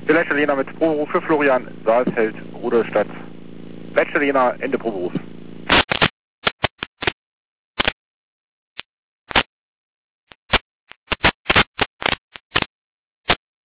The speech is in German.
Leitstelle Jena mit Proberuf für Florian Saalfeld, Rudolstadt. Leitstelle Jena, Ende Proberuf.